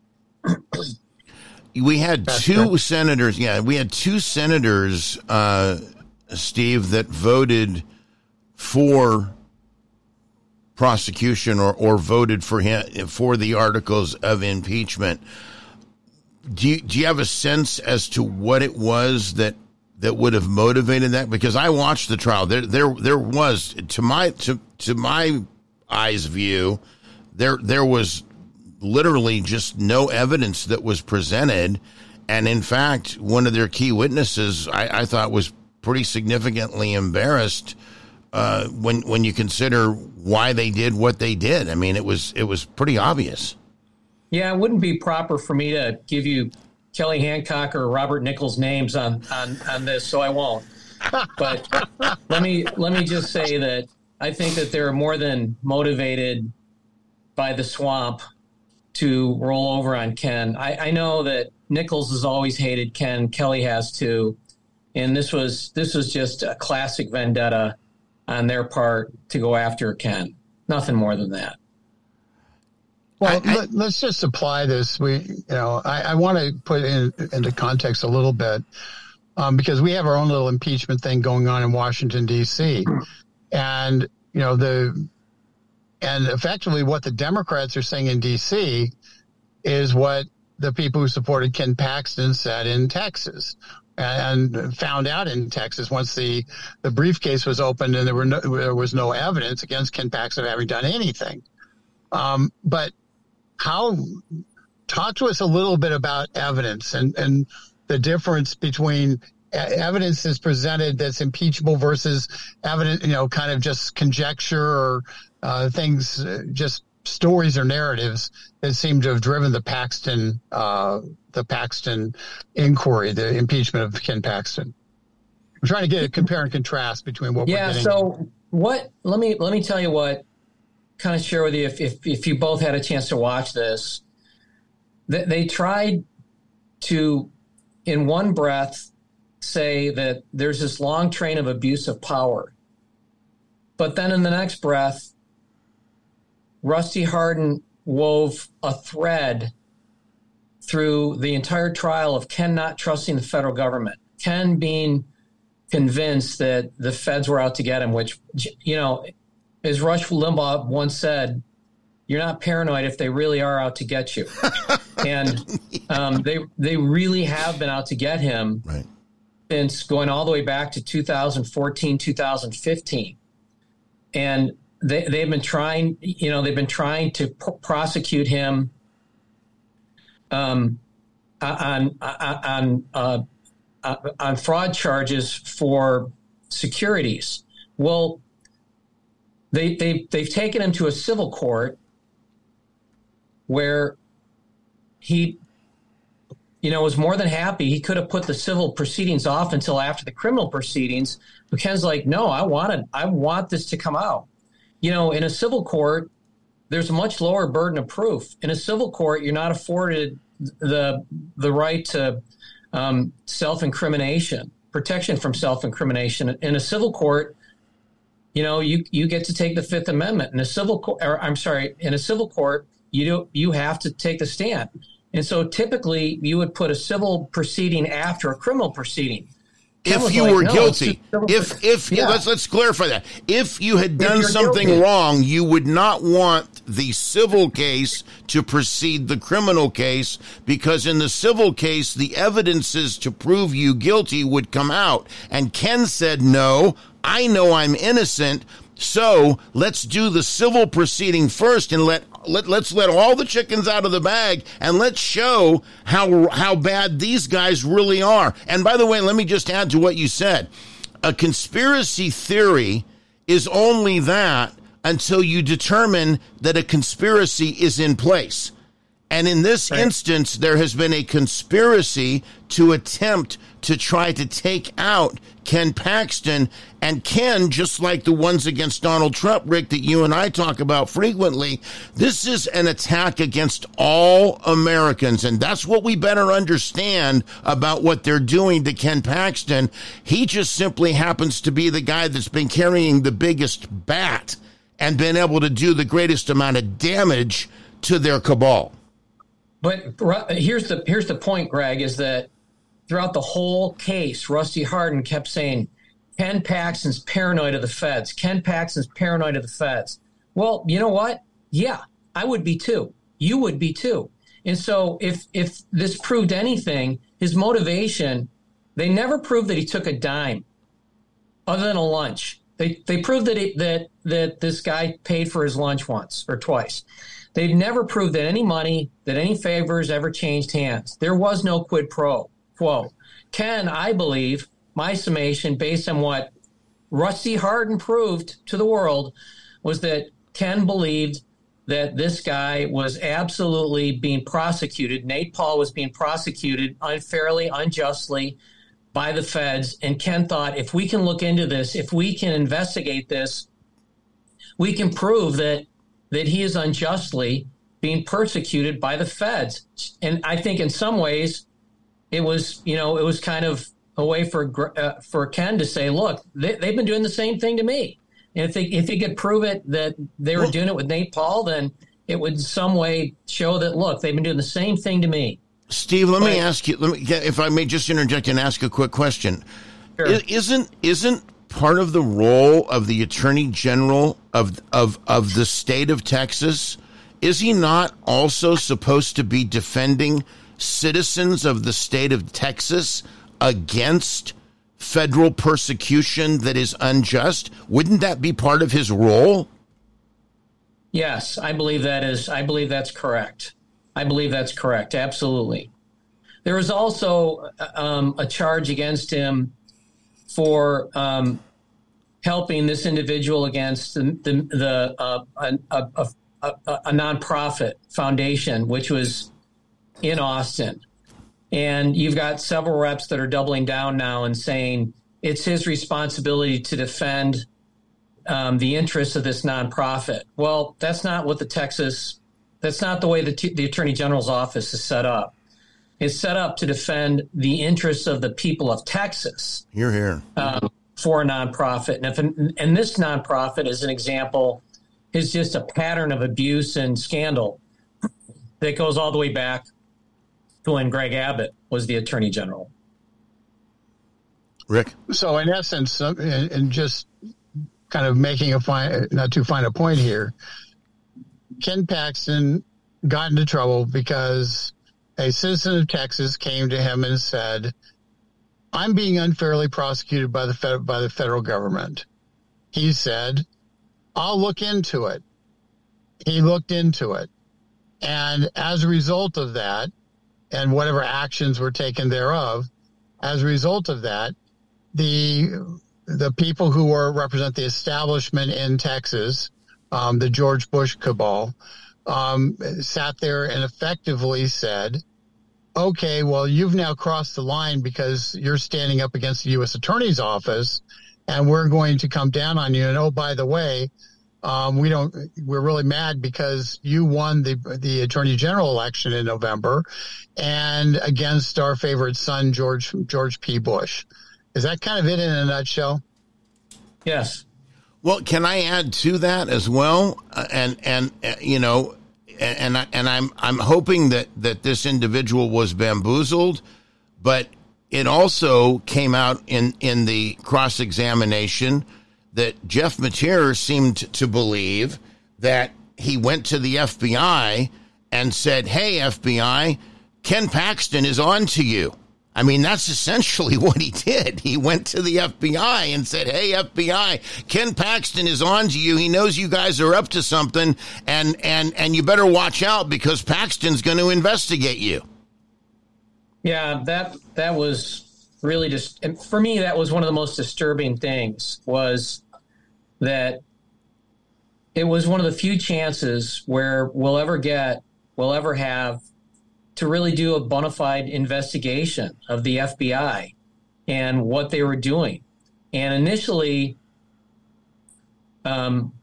O: We had
V: That's
O: two
V: correct.
O: senators. Yeah, we had two senators, uh, Steve, that voted for prosecution or, or voted for him for the articles of impeachment. Do you, do you have a sense as to what it was that that would have motivated that? Because I watched the trial. There there there was to my to to my eyes view, there there was literally just no evidence that was presented. And in fact, one of their key witnesses, I, I thought, was pretty significantly embarrassed uh, when when you consider why they did what they did. I mean, it was it was pretty obvious.
U: Yeah, it wouldn't be proper for me to give you Kelly Hancock or Robert Nichols' names on, on, on this, so I won't. But let me let me just say that I think that they're more than motivated by the swamp to roll over on Ken. I, I know that Nichols has always hated Ken. Kelly has too. And this was this was just a classic vendetta on their part to go after Ken. Nothing more than that.
V: Well, I, let, let's just apply this. We, you know, I, I want to put it in, into context a little bit um, because we have our own little impeachment thing going on in Washington, D C And, you know, the and effectively what the Democrats are saying in D C is what the people who supported Ken Paxton said in Texas and found out in Texas once the, the briefcase was opened and there were no, there was no evidence against Ken Paxton having done anything. Um, but how talk to us a little bit about evidence and, and the difference between evidence that's presented that's impeachable versus evidence, you know, kind of just conjecture or uh, things, uh, just stories or narratives that seem to have driven the Paxton, uh, the Paxton inquiry, the impeachment of Ken Paxton. I'm trying to get a compare and contrast between what
U: yeah,
V: we're getting.
U: Yeah. So what? Let me let me tell you what. Kind of share with you if, if if you both had a chance to watch this. They, they tried to, in one breath, say that there's this long train of abuse of power, but then in the next breath, Rusty Hardin wove a thread through the entire trial of Ken not trusting the federal government, Ken being convinced that the feds were out to get him, which, you know, as Rush Limbaugh once said, you're not paranoid if they really are out to get you. And um, they they really have been out to get him
O: right.
U: since going all the way back to two thousand fourteen, two thousand fifteen. And they, they've been trying, you know, they've been trying to pr- prosecute him um, on, on, uh, on fraud charges for securities. Well, They, they, they've taken him to a civil court where he, you know, was more than happy. He could have put the civil proceedings off until after the criminal proceedings. But Ken's like, no, I wanted, I want this to come out. You know, in a civil court, there's a much lower burden of proof. In a civil court, you're not afforded the the right to um, self-incrimination, protection from self-incrimination. In a civil court, you know, you, you get to take the Fifth Amendment. In a civil court, or I'm sorry, in a civil court, you do, you have to take the stand. And so typically you would put a civil proceeding after a criminal proceeding.
O: If you
U: like,
O: were
U: no,
O: guilty,
U: just,
O: if if
U: yeah.
O: let's let's clarify that. If you had done something
U: guilty.
O: wrong, you would not want the civil case to precede the criminal case, because in the civil case, the evidences to prove you guilty would come out. And Ken said, "No, I know I'm innocent, so let's do the civil proceeding first and let." Let, let's let all the chickens out of the bag, and let's show how how bad these guys really are. And by the way, let me just add to what you said. A conspiracy theory is only that until you determine that a conspiracy is in place. And in this right. instance, there has been a conspiracy to attempt to try to take out Ken Paxton. And Ken, just like the ones against Donald Trump, Rick, that you and I talk about frequently, this is an attack against all Americans. And that's what we better understand about what they're doing to Ken Paxton. He just simply happens to be the guy that's been carrying the biggest bat and been able to do the greatest amount of damage to their cabal.
U: But here's the here's the point, Greg, is that throughout the whole case, Rusty Hardin kept saying, Ken Paxton's paranoid of the feds. Ken Paxton's paranoid of the feds. Well, you know what? Yeah, I would be too. You would be too. And so if if this proved anything, his motivation, they never proved that he took a dime other than a lunch. They they proved that he, that that this guy paid for his lunch once or twice. They've never proved that any money, that any favors ever changed hands. There was no quid pro quo. Ken, I believe, my summation based on what Rusty Hardin proved to the world was that Ken believed that this guy was absolutely being prosecuted. Nate Paul was being prosecuted unfairly, unjustly by the feds. And Ken thought, if we can look into this, if we can investigate this, we can prove that that he is unjustly being persecuted by the feds. And I think in some ways it was, you know, it was kind of a way for uh, for Ken to say, look, they, they've been doing the same thing to me. And if they, if he could prove it that they were doing it with Nate Paul, then it would in some way show that, look, they've been doing the same thing to me.
O: Steve, let
U: but,
O: me ask you, let me, if I may just interject and ask a quick question.
U: Sure.
O: Isn't, isn't part of the role of the Attorney General of, of, of the state of Texas, is he not also supposed to be defending citizens of the state of Texas against federal persecution that is unjust? Wouldn't that be part of his role?
U: Yes, I believe that is. I believe that's correct. I believe that's correct. Absolutely. There was also um, a charge against him for um, helping this individual against the the, the uh, a, a, a, a, a nonprofit foundation, which was in Austin. And you've got several reps that are doubling down now and saying it's his responsibility to defend um, the interests of this nonprofit. Well, that's not what the Texas, that's not the way the, t- the Attorney General's office is set up. It's set up to defend the interests of the people of Texas.
O: You're here.
U: Um, for a nonprofit. And, if, and this nonprofit, as an example, is just a pattern of abuse and scandal that goes all the way back to when Greg Abbott was the Attorney General.
O: Rick?
V: So in essence, and, and just kind of making a fine, not too fine a point here, Ken Paxton got into trouble because a citizen of Texas came to him and said, I'm being unfairly prosecuted by the fed, by the federal government. He said, I'll look into it. He looked into it. And as a result of that, and whatever actions were taken thereof, as a result of that, the the people who were represent the establishment in Texas, um, the George Bush cabal, um, sat there and effectively said, okay, well, you've now crossed the line because you're standing up against the U S Attorney's Office, and we're going to come down on you. And oh, by the way, um, we don't. We're really mad because you won the the Attorney General election in November, and against our favorite son, George George P. Bush. Is that kind of it in a nutshell?
U: Yes.
O: Well, can I add to that as well? Uh, and and uh, you know. And and I'm I'm hoping that, that this individual was bamboozled, but it also came out in, in the cross-examination that Jeff Mateer seemed to believe that he went to the F B I and said, hey, F B I, Ken Paxton is on to you. I mean, that's essentially what he did. He went to the F B I and said, hey, F B I, Ken Paxton is on to you. He knows you guys are up to something, and, and, and you better watch out because Paxton's going to investigate you.
U: Yeah, that that was really just, for me, that was one of the most disturbing things, was that it was one of the few chances where we'll ever get, we'll ever have to really do a bona fide investigation of the F B I and what they were doing. And initially, um,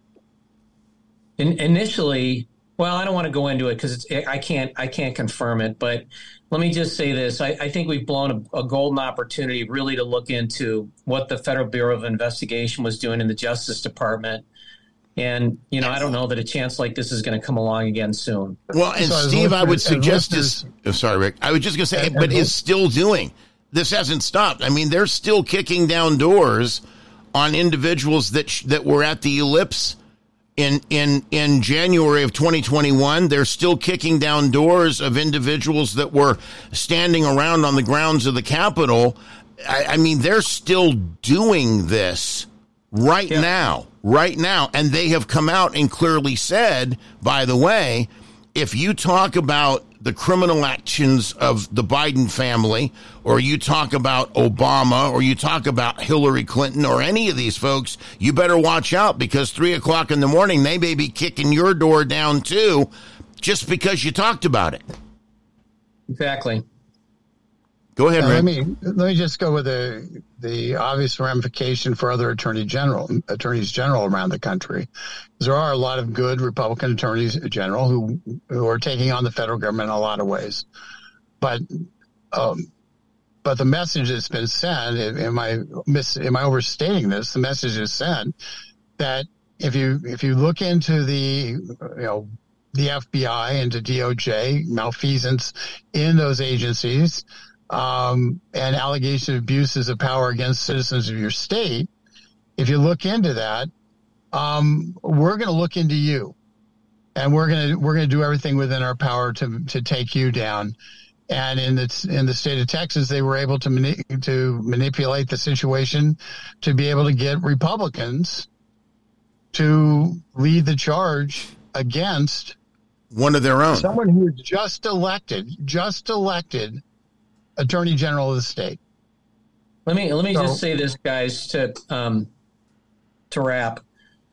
U: in, initially, well, I don't want to go into it because I can't, I can't confirm it. But let me just say this: I, I think we've blown a, a golden opportunity, really, to look into what the Federal Bureau of Investigation was doing in the Justice Department. And, you know, I don't know that a chance like this is going to come along again soon.
O: Well, and
U: so
O: Steve, I would suggest this. Oh, sorry, Rick. I was just going to say, but is still doing. This hasn't stopped. I mean, they're still kicking down doors on individuals that sh- that were at the Ellipse in in in January of twenty twenty-one. They're still kicking down doors of individuals that were standing around on the grounds of the Capitol. I, I mean, they're still doing this right yeah. now. Right now, and they have come out and clearly said, by the way, if you talk about the criminal actions of the Biden family, or you talk about Obama, or you talk about Hillary Clinton, or any of these folks, you better watch out, because three o'clock in the morning, they may be kicking your door down too, just because you talked about it.
U: Exactly.
O: Go ahead, Rick.
V: Let me let me just go with the the obvious ramification for other attorney general attorneys general around the country. There are a lot of good Republican attorneys general who who are taking on the federal government in a lot of ways, but um, but the message that's been sent, am I miss am I overstating this? The message is sent that if you if you look into the you know the F B I and the D O J malfeasance in those agencies. Um, and allegation of abuses of power against citizens of your state, if you look into that, um, we're going to look into you, and we're going to we're going to do everything within our power to to take you down. And in the in the state of Texas, they were able to mani- to manipulate the situation to be able to get Republicans to lead the charge against
O: one of their own,
V: someone who was just elected, just elected. Attorney General of the state.
U: Let me let me
V: so,
U: just say this, guys, to um, to wrap.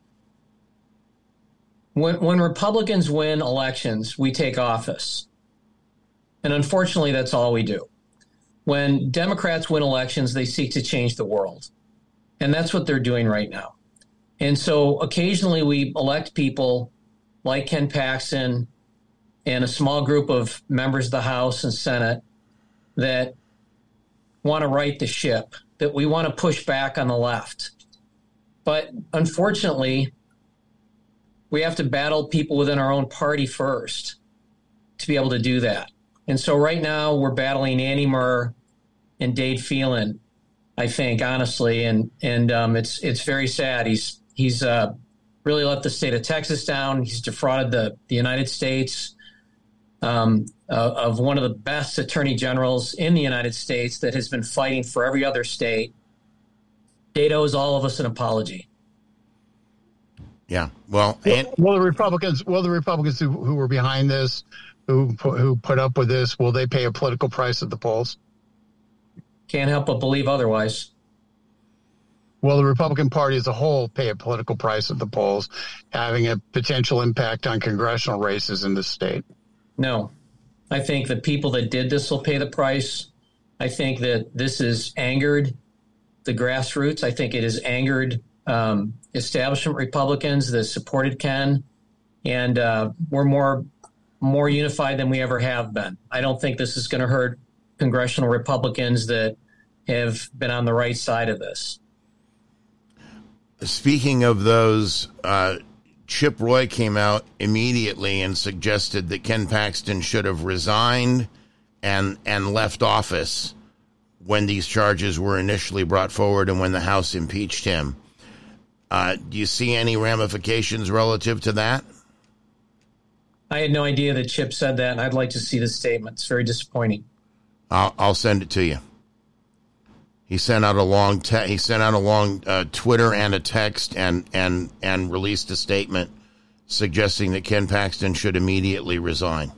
U: When when Republicans win elections, we take office, and unfortunately, that's all we do. When Democrats win elections, they seek to change the world, and that's what they're doing right now. And so, occasionally, we elect people like Ken Paxton and a small group of members of the House and Senate that want to right the ship, that we want to push back on the left. But unfortunately, we have to battle people within our own party first to be able to do that. And so right now we're battling Andy Murr and Dade Phelan, I think, honestly, and and um, it's it's very sad. He's he's uh, really let the state of Texas down. He's defrauded the, the United States. Um, uh, of one of the best attorney generals in the United States that has been fighting for every other state. Dade owes all of us an apology.
O: Yeah, well,
V: and- will the Republicans, will the Republicans who, who were behind this, who who put up with this, will they pay a political price at the polls?
U: Can't help but believe otherwise.
V: Will the Republican Party as a whole pay a political price at the polls, having a potential impact on congressional races in the state?
U: No. I think the people that did this will pay the price. I think that this has angered the grassroots. I think it has angered um, establishment Republicans that supported Ken, and uh, we're more more unified than we ever have been. I don't think this is going to hurt congressional Republicans that have been on the right side of this.
O: Speaking of those, uh, Chip Roy came out immediately and suggested that Ken Paxton should have resigned and and left office when these charges were initially brought forward and when the House impeached him. Uh, do you see any ramifications relative to that?
U: I had no idea that Chip said that, and I'd like to see the statement. It's very disappointing.
O: I'll, I'll send it to you. He sent out a long te- he sent out a long uh, Twitter and a text and, and and released a statement suggesting that Ken Paxton should immediately resign.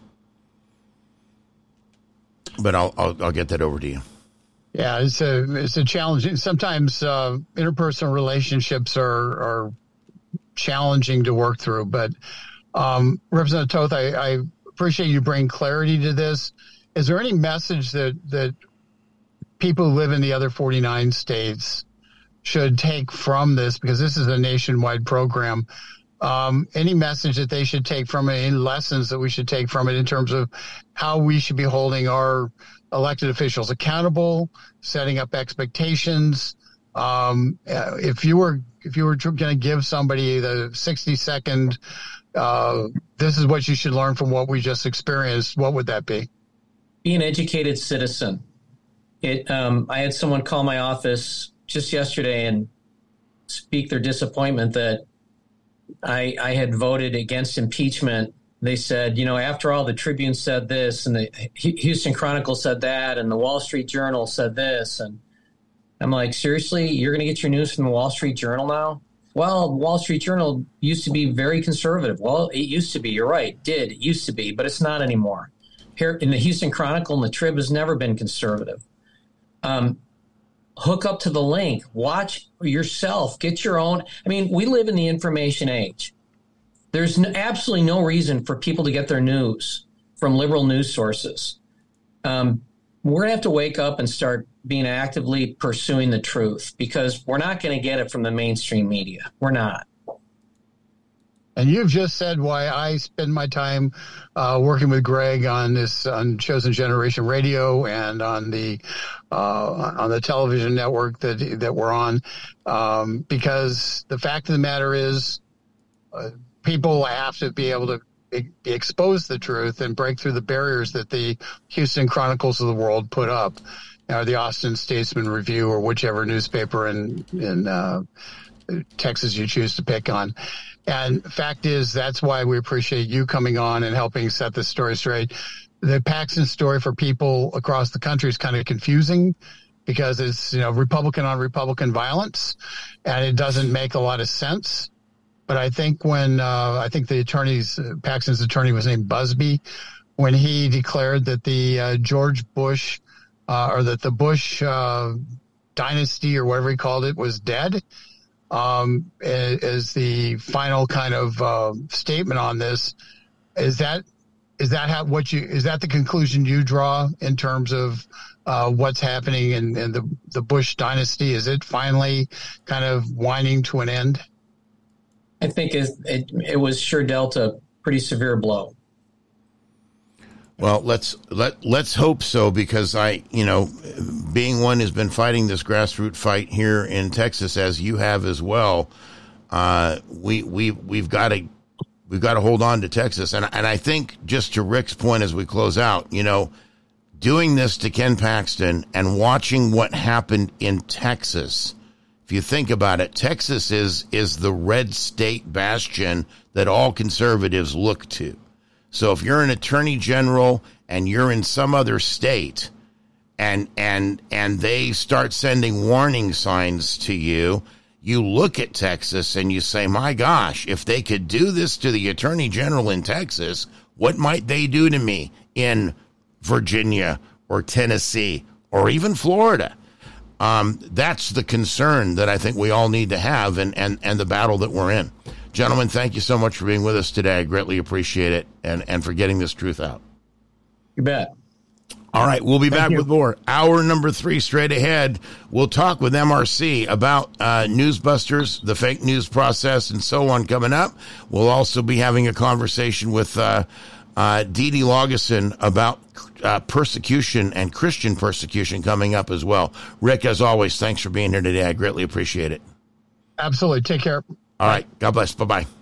O: But I'll I'll, I'll get that over to you.
V: Yeah, it's a it's a challenging. Sometimes uh, interpersonal relationships are are challenging to work through. But um, Representative Toth, I, I appreciate you bringing clarity to this. Is there any message that that people who live in the other forty-nine states should take from this? Because this is a nationwide program. Um, any message that they should take from it, any lessons that we should take from it in terms of how we should be holding our elected officials accountable, setting up expectations. Um, if you were if you were going to give somebody the sixty second, uh, this is what you should learn from what we just experienced, what would that be?
U: Be an educated citizen. It. Um, I had someone call my office just yesterday and speak their disappointment that I, I had voted against impeachment. They said, you know, after all, the Tribune said this, and the Houston Chronicle said that, and the Wall Street Journal said this. And I'm like, seriously, you're going to get your news from the Wall Street Journal now? Well, the Wall Street Journal used to be very conservative. Well, it used to be. You're right. It did. It used to be, but it's not anymore. Here in the Houston Chronicle and the Trib has never been conservative. Um, hook up to the link. Watch yourself. Get your own. I mean, we live in the information age. There's no, absolutely no reason for people to get their news from liberal news sources. Um, we're going to have to wake up and start being actively pursuing the truth, because we're not going to get it from the mainstream media. We're not.
V: And you've just said why I spend my time uh, working with Greg on this, on Chosen Generation Radio and on the uh, on the television network that that we're on, um, because the fact of the matter is, uh, people have to be able to be exposed to the truth and break through the barriers that the Houston Chronicles of the world put up, or the Austin Statesman Review, or whichever newspaper in in uh, Texas you choose to pick on. And fact is, that's why we appreciate you coming on and helping set this story straight. The Paxton story for people across the country is kind of confusing because it's, you know, Republican on Republican violence, and it doesn't make a lot of sense. But I think when uh, I think the attorney's uh, Paxton's attorney was named Busby, when he declared that the uh, George Bush uh, or that the Bush uh, dynasty or whatever he called it was dead, um, as the final kind of uh, statement on this, is that is that how what you is that the conclusion you draw in terms of uh, what's happening in, in the the Bush dynasty? Is it finally kind of winding to an end?
U: I think it, it, it was sure dealt a pretty severe blow.
O: Well, let's let let's hope so, because I, you know, being one who's been fighting this grassroots fight here in Texas, as you have as well, uh, we we we've got to we've got to hold on to Texas, and and I think, just to Rick's point as we close out, you know, doing this to Ken Paxton and watching what happened in Texas. If you think about it, Texas is is the red state bastion that all conservatives look to. So if you're an attorney general and you're in some other state and and and they start sending warning signs to you, you look at Texas and you say, my gosh, if they could do this to the attorney general in Texas, what might they do to me in Virginia or Tennessee or even Florida? Um, that's the concern that I think we all need to have, and, and, and the battle that we're in. Gentlemen, thank you so much for being with us today. I greatly appreciate it, and, and for getting this truth out.
U: You bet.
O: All right, we'll be
U: Thank
O: back
U: you.
O: with more. Hour number three straight ahead. We'll talk with M R C about uh, Newsbusters, the fake news process, and so on coming up. We'll also be having a conversation with uh, uh, Dee Dee Laugesen about uh, persecution and Christian persecution coming up as well. Rick, as always, thanks for being here today. I greatly appreciate it.
V: Absolutely. Take care.
O: All right. God bless. Bye-bye.